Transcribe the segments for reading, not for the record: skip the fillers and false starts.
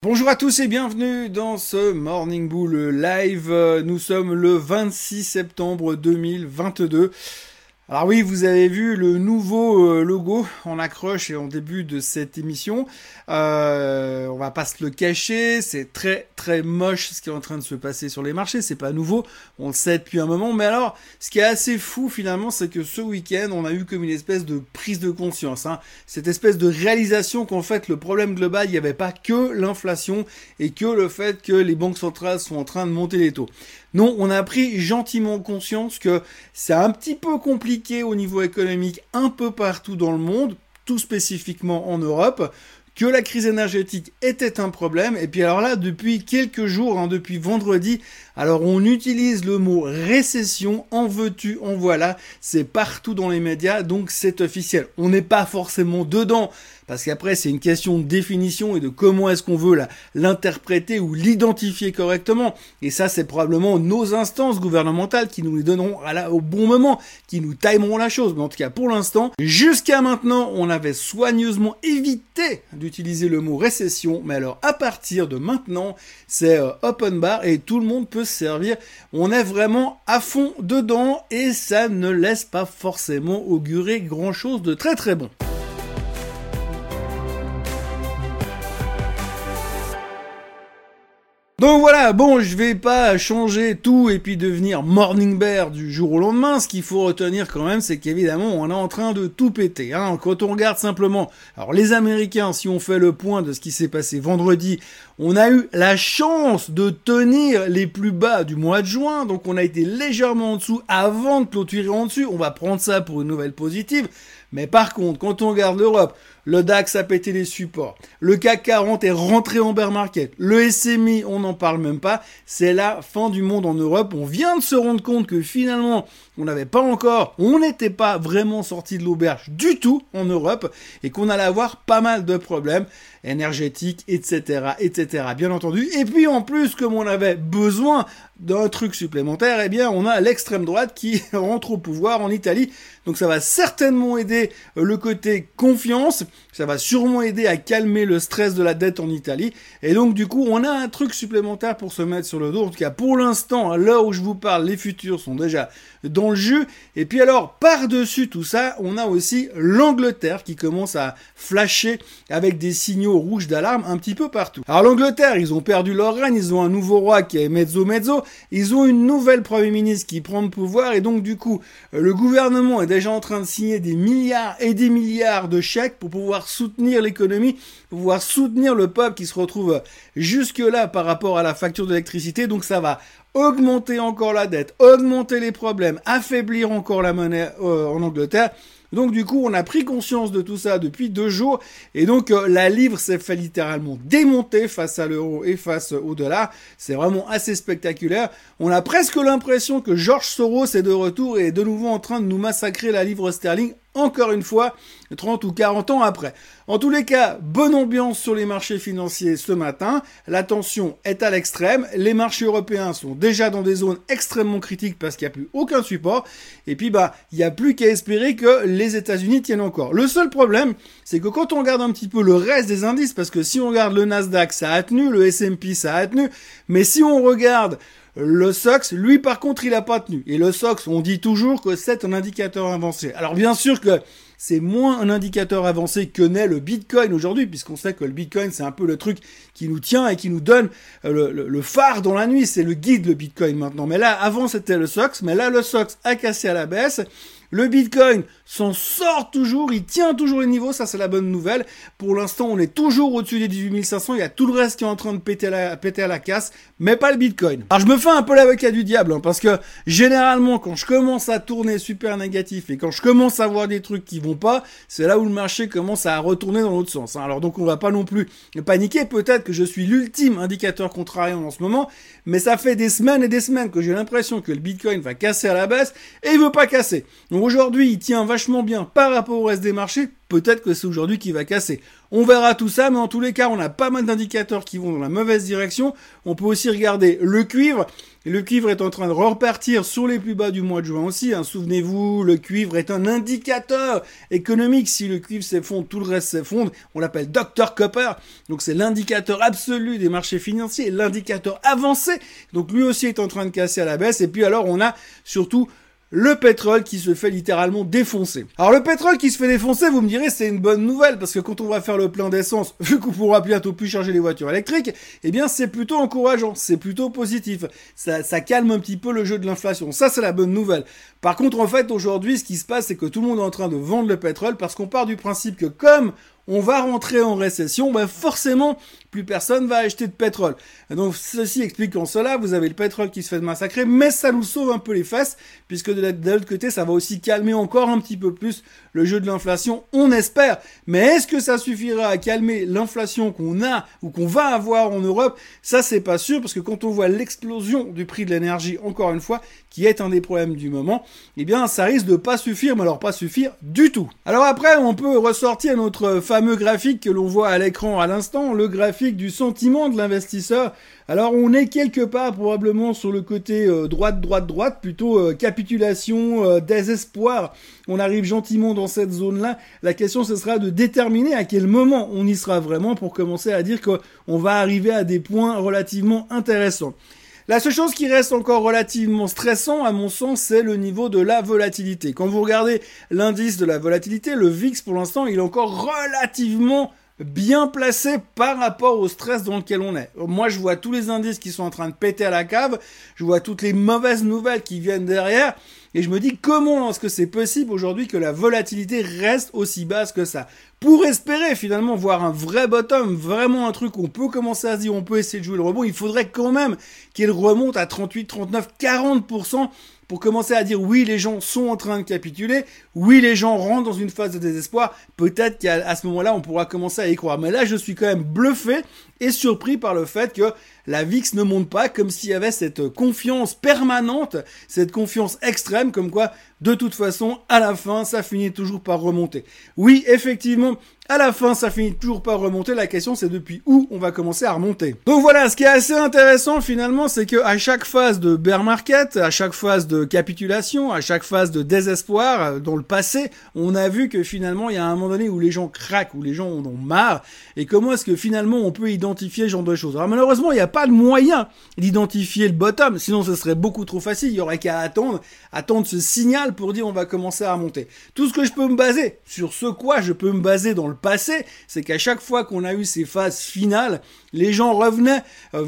Bonjour à tous et bienvenue dans ce Morning Bull Live. Nous sommes le 26 septembre 2022. Alors oui, vous avez vu le nouveau logo en accroche et en début de cette émission. On va pas se le cacher, c'est très très moche ce qui est en train de se passer sur les marchés. C'est pas nouveau, on le sait depuis un moment. Mais alors, ce qui est assez fou finalement, c'est que ce week-end, on a eu comme une espèce de prise de conscience, cette espèce de réalisation qu'en fait le problème global, il n'y avait pas que l'inflation et que le fait que les banques centrales sont en train de monter les taux. Non, on a pris gentiment conscience que c'est un petit peu compliqué au niveau économique un peu partout dans le monde, tout spécifiquement en Europe, que la crise énergétique était un problème. Et puis alors là, depuis quelques jours, depuis vendredi, alors on utilise le mot récession, en veux-tu, en voilà, c'est partout dans les médias, donc c'est officiel. On n'est pas forcément dedans, parce qu'après c'est une question de définition et de comment est-ce qu'on veut l'interpréter ou l'identifier correctement. Et ça, c'est probablement nos instances gouvernementales qui nous les donneront au bon moment, qui nous timeront la chose. Mais en tout cas, pour l'instant, jusqu'à maintenant, on avait soigneusement évité d'utiliser le mot récession, mais alors à partir de maintenant, c'est open bar et tout le monde peut se servir. On est vraiment à fond dedans et ça ne laisse pas forcément augurer grand chose de très très bon. Donc voilà, bon, je vais pas changer tout et puis devenir morning bear du jour au lendemain. Ce qu'il faut retenir quand même, c'est qu'évidemment, on est en train de tout péter. Quand on regarde simplement, alors les Américains, si on fait le point de ce qui s'est passé vendredi, on a eu la chance de tenir les plus bas du mois de juin, donc on a été légèrement en dessous avant de clôturer en dessus. On va prendre ça pour une nouvelle positive. Mais par contre, quand on regarde l'Europe, le DAX a pété les supports, le CAC 40 est rentré en bear market, le SMI, on n'en parle même pas, c'est la fin du monde en Europe. On vient de se rendre compte que finalement, on n'était pas vraiment sorti de l'auberge du tout en Europe et qu'on allait avoir pas mal de problèmes énergétiques, etc., etc., bien entendu. Et puis en plus, comme on avait besoin d'un truc supplémentaire, eh bien, on a l'extrême droite qui rentre au pouvoir en Italie. Donc ça va certainement aider le côté confiance, ça va sûrement aider à calmer le stress de la dette en Italie. Et donc du coup, on a un truc supplémentaire pour se mettre sur le dos. En tout cas, pour l'instant, à l'heure où je vous parle, les futurs sont déjà dans le jus. Et puis alors, par-dessus tout ça, on a aussi l'Angleterre qui commence à flasher avec des signaux rouges d'alarme un petit peu partout. Alors l'Angleterre, ils ont perdu leur règne, ils ont un nouveau roi qui est mezzo, ils ont une nouvelle Premier ministre qui prend le pouvoir et donc du coup, le gouvernement est déjà en train de signer des milliards et des milliards de chèques pour pouvoir soutenir l'économie, pour pouvoir soutenir le peuple qui se retrouve jusque-là par rapport à la facture d'électricité. Donc ça va augmenter encore la dette, augmenter les problèmes, affaiblir encore la monnaie en Angleterre. Donc du coup, on a pris conscience de tout ça depuis 2 jours et donc la livre s'est fait littéralement démonter face à l'euro et face au dollar. C'est vraiment assez spectaculaire. On a presque l'impression que George Soros est de retour et est de nouveau en train de nous massacrer la livre sterling. Encore une fois, 30 ou 40 ans après. En tous les cas, bonne ambiance sur les marchés financiers ce matin. La tension est à l'extrême. Les marchés européens sont déjà dans des zones extrêmement critiques parce qu'il n'y a plus aucun support. Et puis, il n'y a plus qu'à espérer que les États-Unis tiennent encore. Le seul problème, c'est que quand on regarde un petit peu le reste des indices, parce que si on regarde le Nasdaq, ça a tenu, le S&P, ça a tenu, mais si on regarde le SOX, lui par contre, il a pas tenu. Et le SOX, on dit toujours que c'est un indicateur avancé. Alors bien sûr que c'est moins un indicateur avancé que n'est le Bitcoin aujourd'hui, puisqu'on sait que le Bitcoin, c'est un peu le truc qui nous tient et qui nous donne le phare dans la nuit. C'est le guide, le Bitcoin maintenant. Mais là, avant, c'était le SOX. Mais là, le SOX a cassé à la baisse. Le Bitcoin s'en sort toujours, il tient toujours les niveaux, ça c'est la bonne nouvelle. Pour l'instant, on est toujours au-dessus des 18 500, il y a tout le reste qui est en train de péter à la casse, mais pas le Bitcoin. Alors je me fais un peu l'avocat du diable, parce que généralement, quand je commence à tourner super négatif et quand je commence à voir des trucs qui vont pas, c'est là où le marché commence à retourner dans l'autre sens. Alors donc on va pas non plus paniquer, peut-être que je suis l'ultime indicateur contrariant en ce moment, mais ça fait des semaines et des semaines que j'ai l'impression que le Bitcoin va casser à la baisse et il veut pas casser. Donc aujourd'hui, il tient vachement bien par rapport au reste des marchés peut-être que c'est aujourd'hui qui va casser. On verra tout ça, mais en tous les cas, on a pas mal d'indicateurs qui vont dans la mauvaise direction. On peut aussi regarder le cuivre. Et le cuivre est en train de repartir sur les plus bas du mois de juin aussi. Souvenez-vous, le cuivre est un indicateur économique. Si le cuivre s'effondre, tout le reste s'effondre. On l'appelle Dr Copper. Donc c'est l'indicateur absolu des marchés financiers, l'indicateur avancé. Donc lui aussi est en train de casser à la baisse. Et puis alors on a surtout le pétrole qui se fait littéralement défoncer. Alors le pétrole qui se fait défoncer, vous me direz, c'est une bonne nouvelle, parce que quand on va faire le plein d'essence, vu qu'on pourra bientôt plus charger les voitures électriques, eh bien c'est plutôt encourageant, c'est plutôt positif. Ça calme un petit peu le jeu de l'inflation. Ça, c'est la bonne nouvelle. Par contre, en fait, aujourd'hui, ce qui se passe, c'est que tout le monde est en train de vendre le pétrole, parce qu'on part du principe que comme on va rentrer en récession, ben forcément, plus personne va acheter de pétrole. Et donc, ceci explique qu'en cela, vous avez le pétrole qui se fait massacrer, mais ça nous sauve un peu les fesses, puisque de l'autre côté, ça va aussi calmer encore un petit peu plus le jeu de l'inflation, on espère. Mais est-ce que ça suffira à calmer l'inflation qu'on a, ou qu'on va avoir en Europe? Ça, c'est pas sûr, parce que quand on voit l'explosion du prix de l'énergie, encore une fois, qui est un des problèmes du moment, eh bien, ça risque de pas suffire, mais alors pas suffire du tout. Alors après, on peut ressortir notre fameux graphique que l'on voit à l'écran à l'instant, le graphique du sentiment de l'investisseur. Alors on est quelque part probablement sur le côté droite, plutôt capitulation, désespoir. On arrive gentiment dans cette zone-là. La question, ce sera de déterminer à quel moment on y sera vraiment pour commencer à dire qu'on va arriver à des points relativement intéressants. La seule chose qui reste encore relativement stressant, à mon sens, c'est le niveau de la volatilité. Quand vous regardez l'indice de la volatilité, le VIX, pour l'instant, il est encore relativement bien placé par rapport au stress dans lequel on est. Moi, je vois tous les indices qui sont en train de péter à la cave, je vois toutes les mauvaises nouvelles qui viennent derrière, et je me dis comment est-ce que c'est possible aujourd'hui que la volatilité reste aussi basse que ça? Pour espérer finalement voir un vrai bottom, vraiment un truc où on peut commencer à se dire on peut essayer de jouer le rebond, il faudrait quand même qu'il remonte à 38, 39, 40% pour commencer à dire oui, les gens sont en train de capituler, oui, les gens rentrent dans une phase de désespoir, peut-être qu'à ce moment-là, on pourra commencer à y croire. Mais là, je suis quand même bluffé et surpris par le fait que la VIX ne monte pas, comme s'il y avait cette confiance permanente, cette confiance extrême, comme quoi, de toute façon, à la fin, ça finit toujours par remonter. Oui, effectivement, à la fin, ça finit toujours par remonter. La question, c'est depuis où on va commencer à remonter. Donc voilà, ce qui est assez intéressant finalement, c'est que à chaque phase de bear market, à chaque phase de capitulation, à chaque phase de désespoir, dans le passé, on a vu que finalement, il y a un moment donné où les gens craquent, où les gens en ont marre. Et comment est-ce que finalement, on peut identifier ce genre de choses? Alors malheureusement, il n'y a pas de moyen d'identifier le bottom, sinon ce serait beaucoup trop facile. Il y aurait qu'à attendre ce signal pour dire on va commencer à remonter. Tout ce que je peux me baser, sur ce quoi je peux me baser dans le passé, c'est qu'à chaque fois qu'on a eu ces phases finales, les gens revenaient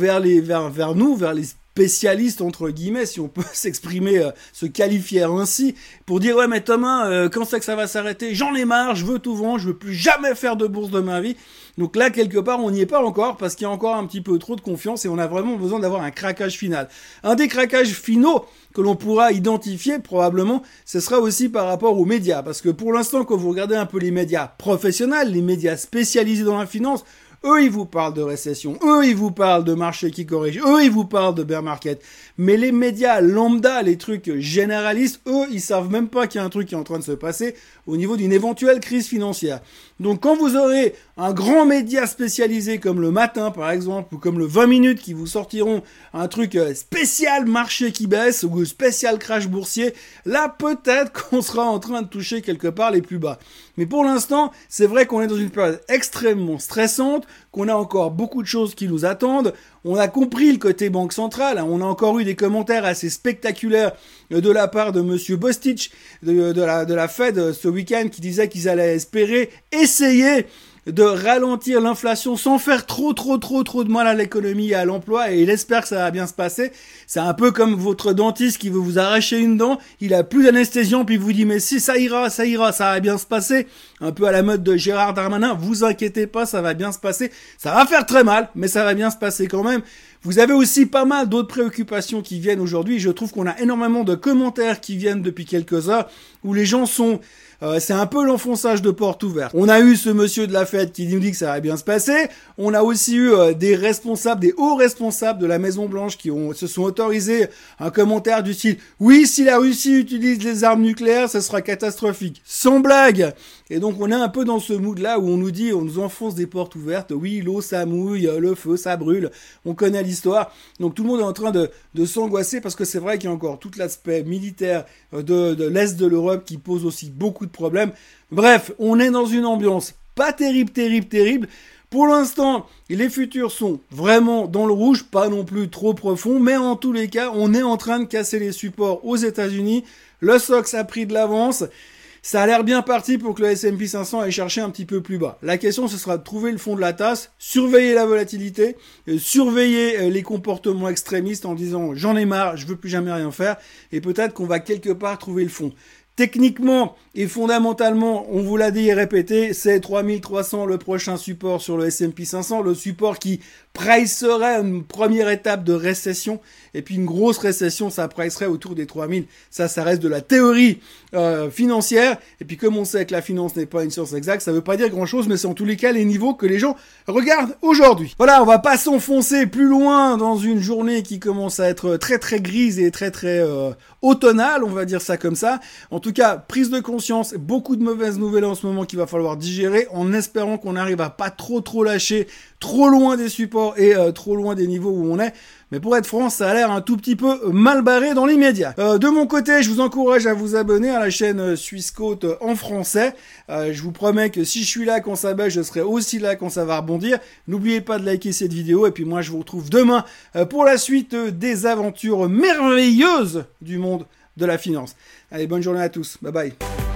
vers nous, vers les spécialistes entre guillemets, si on peut s'exprimer, se qualifier ainsi, pour dire ouais mais Thomas, quand c'est que ça va s'arrêter? J'en ai marre, je veux tout vendre, je veux plus jamais faire de bourse de ma vie. Donc là quelque part on n'y est pas encore parce qu'il y a encore un petit peu trop de confiance et on a vraiment besoin d'avoir un craquage final. Un des craquages finaux que l'on pourra identifier probablement, ce sera aussi par rapport aux médias, parce que pour l'instant quand vous regardez un peu les médias professionnels, les médias spécialisés dans la finance, eux, ils vous parlent de récession. Eux, ils vous parlent de marché qui corrige. Eux, ils vous parlent de bear market. Mais les médias lambda, les trucs généralistes, eux, ils savent même pas qu'il y a un truc qui est en train de se passer au niveau d'une éventuelle crise financière. Donc, quand vous aurez un grand média spécialisé comme le Matin, par exemple, ou comme le 20 minutes qui vous sortiront un truc spécial marché qui baisse ou spécial crash boursier, là, peut-être qu'on sera en train de toucher quelque part les plus bas. Mais pour l'instant, c'est vrai qu'on est dans une période extrêmement stressante, qu'on a encore beaucoup de choses qui nous attendent. On a compris le côté banque centrale, hein. On a encore eu des commentaires assez spectaculaires de la part de monsieur Bostich de la Fed ce week-end qui disait qu'ils allaient espérer essayer de ralentir l'inflation sans faire trop de mal à l'économie et à l'emploi, et il espère que ça va bien se passer. C'est un peu comme votre dentiste qui veut vous arracher une dent, il a plus d'anesthésion, puis il vous dit mais si ça ira, ça va bien se passer. Un peu à la mode de Gérard Darmanin, vous inquiétez pas, ça va bien se passer. Ça va faire très mal, mais ça va bien se passer quand même. Vous avez aussi pas mal d'autres préoccupations qui viennent aujourd'hui. Je trouve qu'on a énormément de commentaires qui viennent depuis quelques heures où les gens sont... c'est un peu l'enfonçage de porte ouverte. On a eu ce monsieur de la Fed qui nous dit que ça va bien se passer. On a aussi eu des responsables, des hauts responsables de la Maison Blanche qui se sont autorisés un commentaire du style « Oui, si la Russie utilise les armes nucléaires, ça sera catastrophique. » Sans blague. Et donc on est un peu dans ce mood-là où on nous dit, on nous enfonce des portes ouvertes. Oui, l'eau ça mouille, le feu ça brûle. On connaît l'histoire. Donc tout le monde est en train de s'angoisser parce que c'est vrai qu'il y a encore tout l'aspect militaire de l'Est de l'Europe qui pose aussi beaucoup de problèmes. Bref, on est dans une ambiance pas terrible. Pour l'instant, les futurs sont vraiment dans le rouge, pas non plus trop profond, mais en tous les cas, on est en train de casser les supports aux États-Unis. Le SOX a pris de l'avance. Ça a l'air bien parti pour que le S&P 500 aille chercher un petit peu plus bas. La question, ce sera de trouver le fond de la tasse, surveiller la volatilité, surveiller les comportements extrémistes en disant « j'en ai marre, je veux plus jamais rien faire », et peut-être qu'on va quelque part trouver le fond. Techniquement et fondamentalement, on vous l'a dit et répété, c'est 3300 le prochain support sur le S&P 500, le support qui pricerait une première étape de récession, et puis une grosse récession, ça pricerait autour des 3000. Ça reste de la théorie financière, et puis comme on sait que la finance n'est pas une science exacte, ça veut pas dire grand-chose, mais c'est en tous les cas les niveaux que les gens regardent aujourd'hui. Voilà, on va pas s'enfoncer plus loin dans une journée qui commence à être très grise et très automnale, on va dire ça comme ça. En tout cas, prise de conscience, beaucoup de mauvaises nouvelles en ce moment qu'il va falloir digérer, en espérant qu'on arrive à pas trop lâcher, trop loin des supports et trop loin des niveaux où on est. Mais pour être franc, ça a l'air un tout petit peu mal barré dans l'immédiat. De mon côté, je vous encourage à vous abonner à la chaîne Swissquote en français. Je vous promets que si je suis là quand ça baisse, je serai aussi là quand ça va rebondir. N'oubliez pas de liker cette vidéo. Et puis moi, je vous retrouve demain pour la suite des aventures merveilleuses du monde de la finance. Allez, bonne journée à tous. Bye bye.